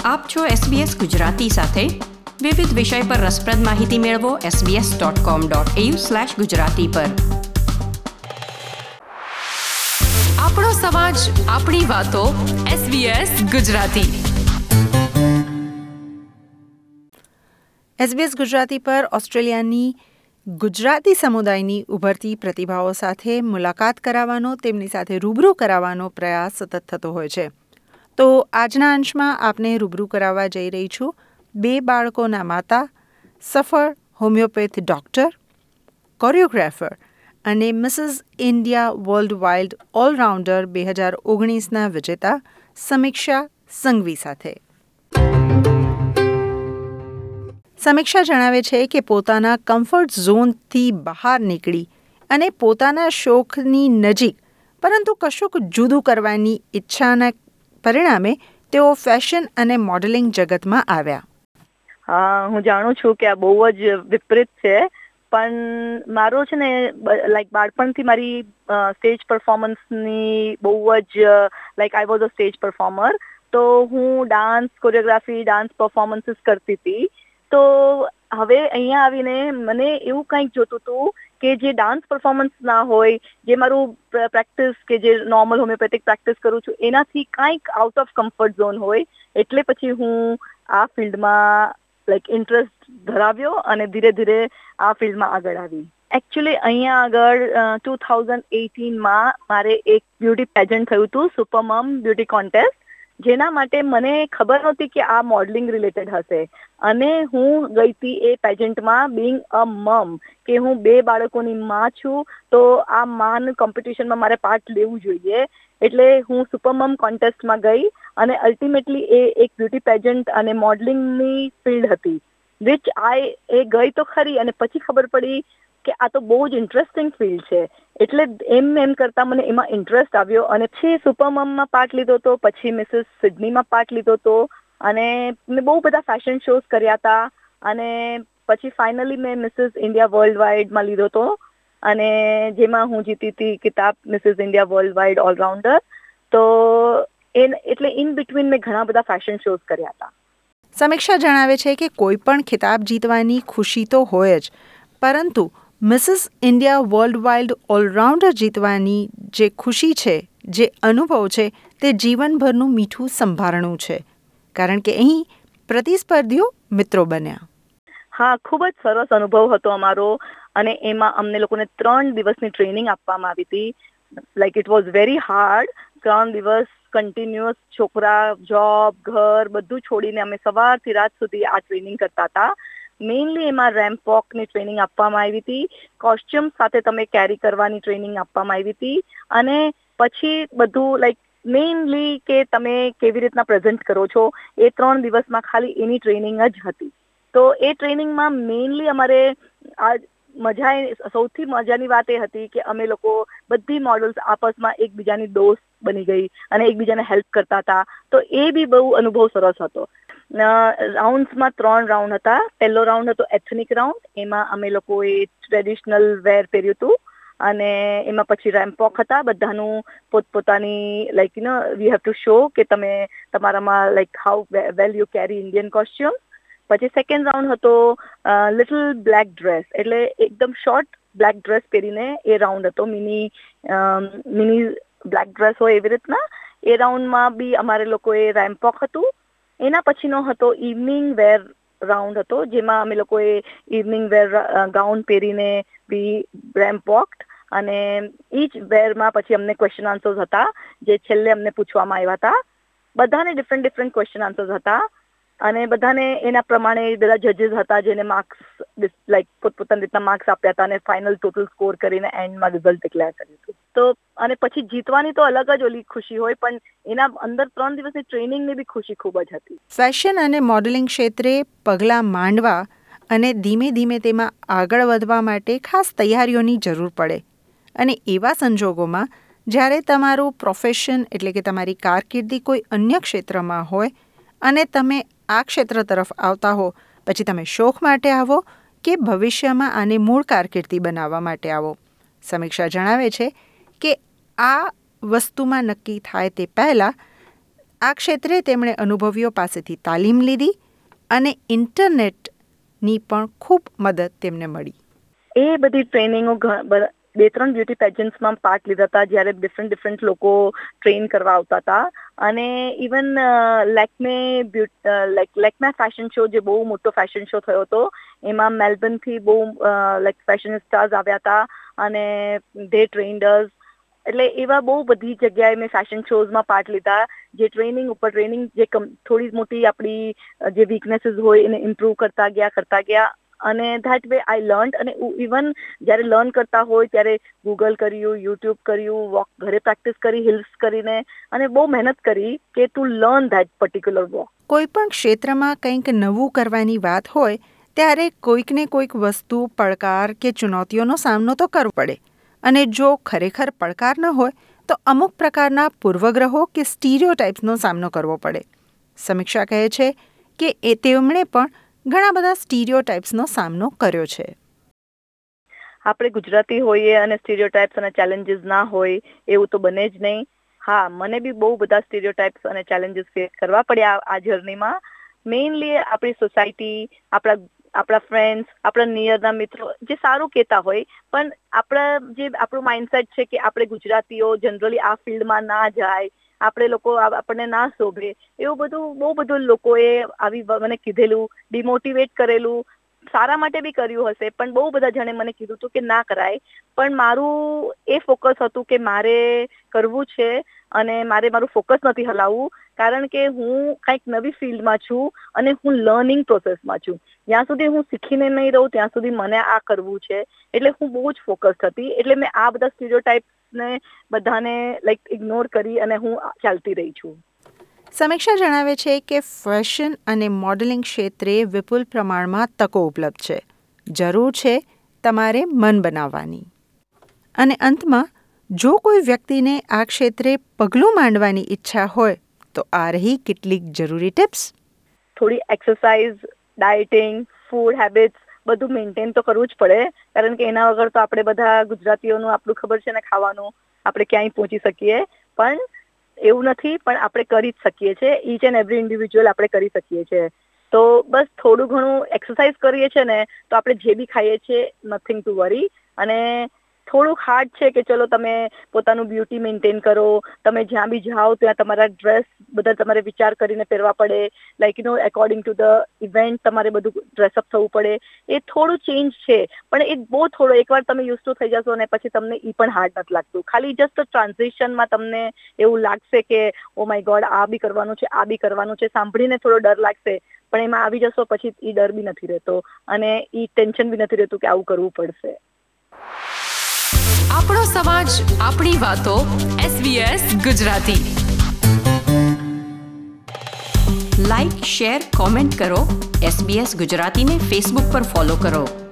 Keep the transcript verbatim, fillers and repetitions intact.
આપ છો એસબીએસ ગુજરાતી સાથે. વિવિધ વિષય પર રસપ્રદ માહિતી મેળવો SBS dot com dot AU slash Gujarati પર. આપણો સમાજ, આપણી વાતો. એસબીએસ ગુજરાતી. એસબીએસ ગુજરાતી પર ઓસ્ટ્રેલિયાની ગુજરાતી સમુદાયની ઉભરતી પ્રતિભાઓ સાથે મુલાકાત કરાવવાનો, તેમની સાથે રૂબરૂ કરાવવાનો પ્રયાસ સતત થતો હોય છે. તો આજના અંશમાં આપને રૂબરૂ કરાવવા જઈ રહી છું બે બાળકોના માતા, સફળ હોમિયોપેથ ડૉક્ટર, કોરિયોગ્રાફર અને Mrs India world wide allrounder બે હજાર ઓગણીસના વિજેતા સમીક્ષા સંઘવી સાથે. સમીક્ષા જણાવે છે કે પોતાના કમ્ફર્ટ ઝોનથી બહાર નીકળી અને પોતાના શોખની નજીક પરંતુ કશુંક જુદું કરવાની ઈચ્છાના પરિણામે તેઓ ફેશન અને મોડેલિંગ જગતમાં આવ્યા. હા, હું જાણું છું કે આ બહુ જ વિપરીત છે, પણ મારો છે ને લાઈક બાળપણથી મારી સ્ટેજ પરફોર્મન્સની બહુ જ like I was a stage performer. તો હું ડાન્સ, કોરિયોગ્રાફી, ડાન્સ પરફોર્મન્સીસ કરતી હતી. તો હવે અહીંયા આવીને મને એવું કંઈક જોતું હતું કે જે ડાન્સ પરફોર્મન્સ ના હોય, જે મારું પ્રેક્ટિસ કે જે નોર્મલ હોમિયોપેથિક પ્રેક્ટિસ કરું છું એનાથી કંઈક આઉટ ઓફ કમ્ફર્ટ ઝોન હોય. એટલે પછી હું આ ફિલ્ડમાં લાઈક ઇન્ટરેસ્ટ ધરાવ્યો અને ધીરે ધીરે આ ફિલ્ડમાં આગળ આવી. એકચ્યુઅલી અહીંયા આગળ ટુ થાઉઝન્ડ એટીનમાં મારે એક બ્યુટી પેજન્ટ થયું હતું, સુપર મમ બ્યુટી કોન્ટેસ્ટ, જેના માટે મને ખબર નહોતી કે આ મોડલિંગ રિલેટેડ હશે. અને હું ગઈ હતી એ પેજન્ટમાં બિંગ અ મમ, કે હું બે બાળકોની માં છું, તો આ માન કોમ્પિટિશનમાં મારે પાર્ટ લેવું જોઈએ. એટલે હું સુપર મમ કોન્ટેસ્ટમાં ગઈ અને અલ્ટિમેટલી એ એક બ્યુટી પેજન્ટ અને મોડલિંગની ફિલ્ડ હતી, વિચ આઈ એ ગઈ તો ખરી અને પછી ખબર પડી કે આ તો બહુ જ ઇન્ટરેસ્ટિંગ ફિલ્ડ છે. એટલે એમ એમ કરતાં મને એમાં ઇન્ટરેસ્ટ આવ્યો અને પછી સુપર મમમાં પાર્ટ લીધો હતો, પછી મિસિસ સિડનીમાં પાર્ટ લીધો હતો અને મેં બહુ બધા ફેશન શોઝ કર્યા હતા. અને પછી ફાઇનલી મેં મિસિસ ઇન્ડિયા વર્લ્ડ વાઇડમાં લીધો હતો અને જેમાં હું જીતી હતી કિતાબ Mrs India world wide allrounder. તો એ એટલે ઇન બિટવીન મેં ઘણા બધા ફેશન શોઝ કર્યા હતા. સમીક્ષા જણાવે છે કે કોઈ પણ ખિતાબ જીતવાની ખુશી તો હોય જ, પરંતુ Mrs India world wide allrounder જીતવાની જે ખુશી છે, જે અનુભવ છે, તે જીવનભરનું મીઠું સંભારણું છે, કારણ કે અહીં પ્રતિસ્પર્ધીઓ મિત્રો બન્યા. હા, ખૂબ જ સરસ અનુભવ હતો અમારો. અને એમાં અમને લોકોને ત્રણ દિવસની ટ્રેનિંગ આપવામાં આવી હતી. Like it was very hard. ત્રણ દિવસ કન્ટિન્યુઅસ છોકરા, જોબ, ઘર બધું છોડીને અમે સવારથી રાત સુધી આ ટ્રેનિંગ કરતા હતા. મેઇનલી એમાં રેમ્પ વોકની ટ્રેનિંગ આપવામાં આવી હતી, કોસ્ચ્યુમ સાથે તમે કેરી કરવાની ટ્રેનિંગ આપવામાં આવી હતી, અને પછી બધું લાઈક મેઇનલી કે તમે કેવી રીતના પ્રેઝન્ટ કરો છો એ ત્રણ દિવસમાં ખાલી એની ટ્રેનિંગ જ હતી. તો એ ટ્રેનિંગમાં મેઇનલી અમારે આ મજા સૌથી મજાની વાત એ હતી કે અમે લોકો બધી મોડલ્સ આપસમાં એકબીજાની દોસ્ત બની ગઈ અને એકબીજાને હેલ્પ કરતા હતા. તો એ બી બહુ અનુભવ સરસ હતો. રાઉન્ડ્સમાં ત્રણ રાઉન્ડ હતા. પહેલો રાઉન્ડ હતો એથનિક રાઉન્ડ, એમાં અમે લોકોએ ટ્રેડિશનલ વેર પહેર્યું હતું અને એમાં પછી રેમ્પ વોક હતા. બધાનું પોતપોતાની like you know we have to show કે તમે તમારામાં like how well you carry Indian costume. પછી સેકન્ડ રાઉન્ડ હતો લિટલ બ્લેક ડ્રેસ, એટલે એકદમ શોર્ટ બ્લેક ડ્રેસ પહેરીને એ રાઉન્ડ હતો. મિની મિની બ્લેક ડ્રેસ હોય એવી રીતના. એ રાઉન્ડમાં બી અમારે લોકોએ રેમ્પ વોક હતું. એના પછીનો હતો ઇવનિંગ વેર રાઉન્ડ હતો, જેમાં અમે લોકોએ ઇવનિંગ વેર ગાઉન પહેરીને બી રેમ્પ વોકડ. અને ઈચ વેરમાં પછી અમને ક્વેશ્ચન આન્સર્સ હતા, જે છેલ્લે અમને પૂછવામાં આવ્યા હતા. બધાને ડિફરન્ટ ડિફરન્ટ ક્વેશ્ચન આન્સર્સ હતા અને બધાને એના પ્રમાણે બધા જજીસ હતા, જેને માર્ક્સ લાઈક પોતપોતાની રીતના માર્ક્સ આપ્યા હતા અને ફાઇનલ ટોટલ સ્કોર કરીને એન્ડમાં રિઝલ્ટ ડિક્લેર કર્યું હતું. તો અને પછી જીતવાની તો અલગ જ ઓલી ખુશી હોય, પણ એના અંદર ત્રણ દિવસની ટ્રેનિંગની બી ખુશી ખૂબ જ હતી. ફેશન અને મોડેલિંગ ક્ષેત્રે પગલાં માંડવા અને ધીમે ધીમે તેમાં આગળ વધવા માટે ખાસ તૈયારીઓની જરૂર પડે. અને એવા સંજોગોમાં જ્યારે તમારું પ્રોફેશન એટલે કે તમારી કારકિર્દી કોઈ અન્ય ક્ષેત્રમાં હોય અને તમે આ ક્ષેત્ર તરફ આવતા હો, પછી તમે શોખ માટે આવો કે ભવિષ્યમાં આને મૂળ કારકિર્દી બનાવવા માટે આવો. સમીક્ષા જણાવે છે કે આ વસ્તુમાં નક્કી થાય તે પહેલાં આ ક્ષેત્રે તેમણે અનુભવીઓ પાસેથી તાલીમ લીધી અને ઇન્ટરનેટની પણ ખૂબ મદદ તેમને મળી. એ બધી ટ્રેનિંગો બે ત્રણ બ્યુટી પેજન્ટ્સમાં પાર્ટ લીધા હતા, જ્યારે ડિફરન્ટ ડિફરન્ટ લોકો ટ્રેન કરવા આવતા હતા. અને even Lakme like Lakme fashion show, જે બહુ મોટો ફેશન શો થયો હતો, એમાં મેલબર્નથી બહુ લાઈક ફેશન સ્ટાર્સ આવ્યા હતા અને ધે ટ્રેન્ડર્સ. એટલે એવા બહુ બધી જગ્યાએ મેં ફેશન શોઝમાં પાર્ટ લીધા, જે ટ્રેનિંગ ઉપર ટ્રેનિંગ, જે થોડી મોટી આપણી જે વીકનેસીસ હોય એને ઇમ્પ્રૂવ કરતા ગયા કરતા ગયા અને ધેટ વે આઈ લર્ન. અને ઇવન જ્યારે લર્ન કરતા હોય ત્યારે ગૂગલ કર્યું, યુટ્યુબ કર્યું, વોક ઘરે પ્રેક્ટિસ કરી, હિલ્સ કરીને, અને બહુ મહેનત કરી કે to learn that particular walk. કોઈ પણ ક્ષેત્રમાં કંઈક નવું કરવાની વાત હોય ત્યારે કોઈક ને કોઈક વસ્તુ, પડકાર કે ચુનૌતીઓનો સામનો તો કરવો પડે. અને જો ખરેખર પડકાર ન હોય તો અમુક પ્રકારના પૂર્વગ્રહો કે સ્ટીરિયોટાઇપ્સનો સામનો કરવો પડે. સમીક્ષા કહે છે કે એ તેમણે પણ ઘણા બધા સ્ટીરિયોટાઇપ્સનો સામનો કર્યો છે. આપણે ગુજરાતી હોઈએ અને સ્ટીરિયોટાઇપ્સ અને ચેલેન્જીસ ના હોય એવું તો બને જ નહીં. હા, મને બી બહુ બધા સ્ટીરિયોટાઇપ્સ અને ચેલેન્જીસ ફેસ કરવા પડ્યા આ જર્નીમાં. મેઇનલી આપણી સોસાયટી, આપણા આપણા ફ્રેન્ડ્સ, આપણા નિયરના મિત્રો જે સારું કહેતા હોય, પણ આપણા જે આપણું માઇન્ડસેટ છે કે આપણે ગુજરાતીઓ જનરલી આ ફિલ્ડમાં ના જાય, આપણે લોકો આપણને ના શોભે, એવું બધું બહુ બધું લોકોએ આવી મને કીધેલું, ડિમોટિવેટ કરેલું. સારા માટે બી કર્યું હશે, પણ બહુ બધા જણે મને કીધું હતું કે ના કરાય. પણ મારું એ ફોકસ હતું કે મારે કરવું છે અને મારે મારું ફોકસ નથી હલાવવું, કારણ કે હું કંઈક નવી ફિલ્ડમાં છું અને હું લર્નિંગ પ્રોસેસમાં છું. જ્યાં સુધી હું શીખીને નહીં રહું ત્યાં સુધી મને આ કરવું છે. એટલે હું બહુ જ ફોકસ હતી. એટલે મેં આ બધા સ્ટીરિયોટાઇપ્સને બધાને લાઈક ઇગ્નોર કરી અને હું ચાલતી રહી છું. સમીક્ષા જણાવે છે કે ફેશન અને મોડેલિંગ ક્ષેત્રે વિપુલ પ્રમાણમાં તકો ઉપલબ્ધ છે. જરૂર છે તમારે મન બનાવવાની. અને અંતમાં, જો કોઈ વ્યક્તિને આ ક્ષેત્રે પગલું માંડવાની ઈચ્છા હોય તો આ રહી કેટલીક જરૂરી ટિપ્સ. થોડી એક્સરસાઇઝ, ડાયટિંગ, ફૂડ હેબિટ્સ બધું મેન્ટેન તો કરવું જ પડે, કારણ કે એના વગર તો આપણે બધા ગુજરાતીઓનું આપણું ખબર છે ને ખાવાનું, આપણે ક્યાંય પહોંચી શકીએ. પણ એવું નથી, પણ આપણે કરી જ શકીએ છીએ. ઈચ એન્ડ એવરી ઇન્ડિવિજ્યુઅલ આપણે કરી શકીએ છીએ. તો બસ થોડું ઘણું એક્સરસાઇઝ કરીએ છીએ ને તો આપણે જે બી ખાઈએ છીએ, નથિંગ ટુ વરી. અને થોડુંક હાર્ડ છે કે ચલો તમે પોતાનું બ્યુટી મેન્ટેન કરો, તમે જ્યાં બી જાઓ ત્યાં તમારા ડ્રેસ બધા તમારે વિચાર કરીને પહેરવા પડે, like you know according to the event તમારે બધું ડ્રેસઅપ થવું પડે. એ થોડું ચેન્જ છે, પણ એ બહુ થોડો, એકવાર તમે યુઝ ટુ થઈ જશો ને પછી તમને એ પણ હાર્ડ નથી લાગતું. ખાલી જસ્ટ ટ્રાન્ઝિશનમાં તમને એવું લાગશે કે ઓ માય ગોડ, આ બી કરવાનું છે, આ બી કરવાનું છે, સાંભળીને થોડો ડર લાગશે, પણ એમાં આવી જશો પછી એ ડર બી નથી રહેતો અને એ ટેન્શન બી નથી રહેતું કે આવું કરવું પડશે. આપણો સમાજ, આપણી વાતો. SBS Gujarati. Like, share, comment કરો. એસબીએસ ગુજરાતીને ફેસબુક પર ફોલો કરો.